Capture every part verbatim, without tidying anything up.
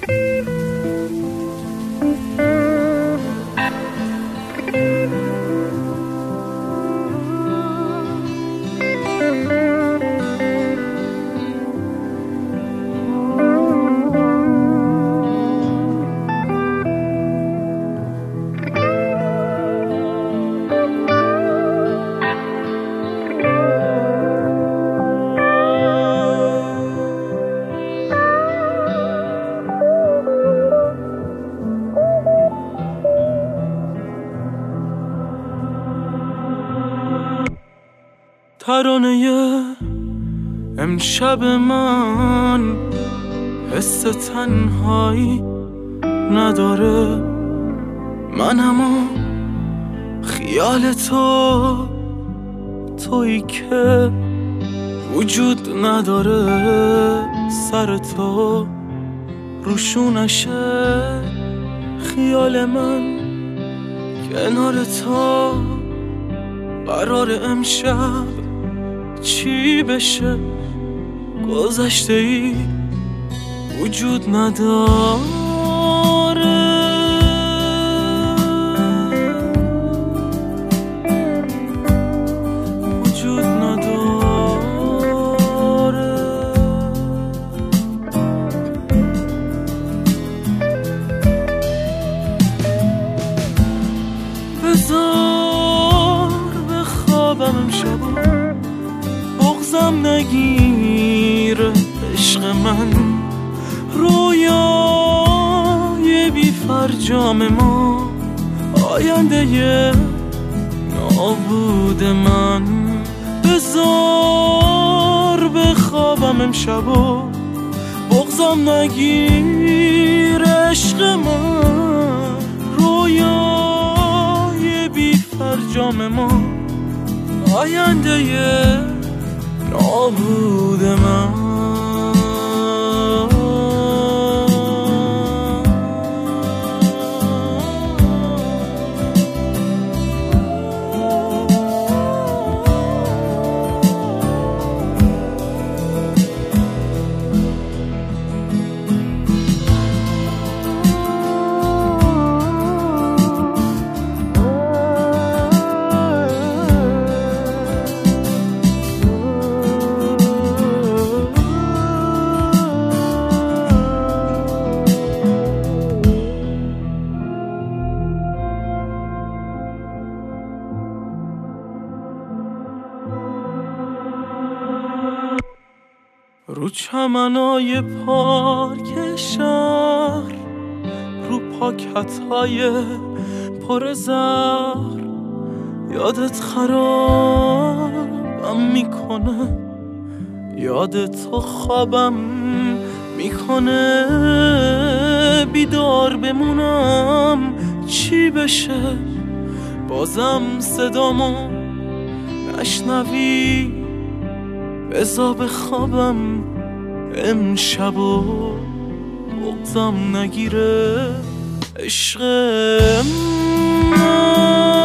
ترانه امشب من حس تنهایی نداره، من اما خیال تو، تویی که وجود نداره، سر تو روشونشه خیال من کنار تو، قرار امشب چی بشه؟ گذشته ای وجود نداره، وجود نداره. بذار بخوابم امشبا، بغضم نگیره عشق من، رویای بی فرجام ما، آینده نابود من. بذار بخوابم امشبا، بغضم نگیره عشق من، رویای بی فرجام ما، آینده نابود من. رو چمنای پارک شهر، رو پاکت‌های پر زهر، یادت خرابم میکنه، یادت تو خوابم میکنه، بیدار بمونم چی بشه؟ بازم صدامو نشنوی، بذار بخوابم امشب و بغضم نگیره عشق من.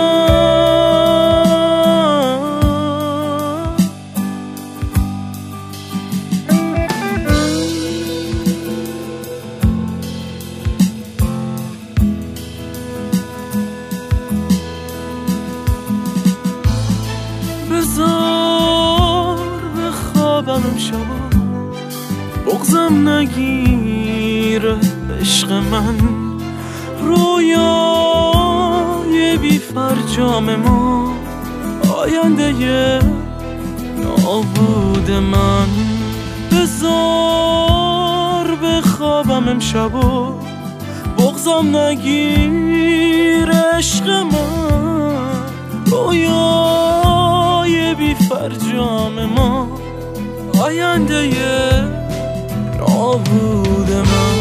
بذار بخوابم امشبا، بغضم نگیره عشق من، رویای بی فرجام ما، آینده نابود من. بذار بخوابم امشبا، بغضم نگیره عشق من، رویای بی فرجام ما، آینده نابود من.